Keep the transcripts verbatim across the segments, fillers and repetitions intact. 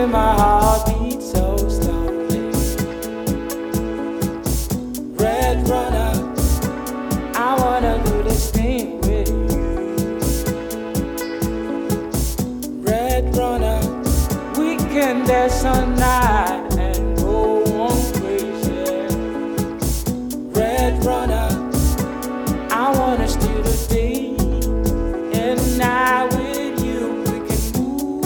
my heart beat so slowly. Red runner, I wanna do this thing with you. Red runner, we can dance all night and go on crazy. Red runner, I wanna steal the day and night with you. We can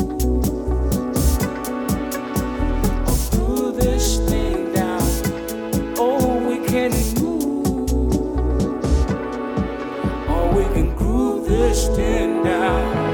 move or groove this thing down. Oh, we can move or we can groove this thing down.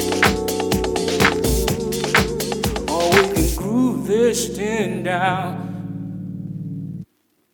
This thing down.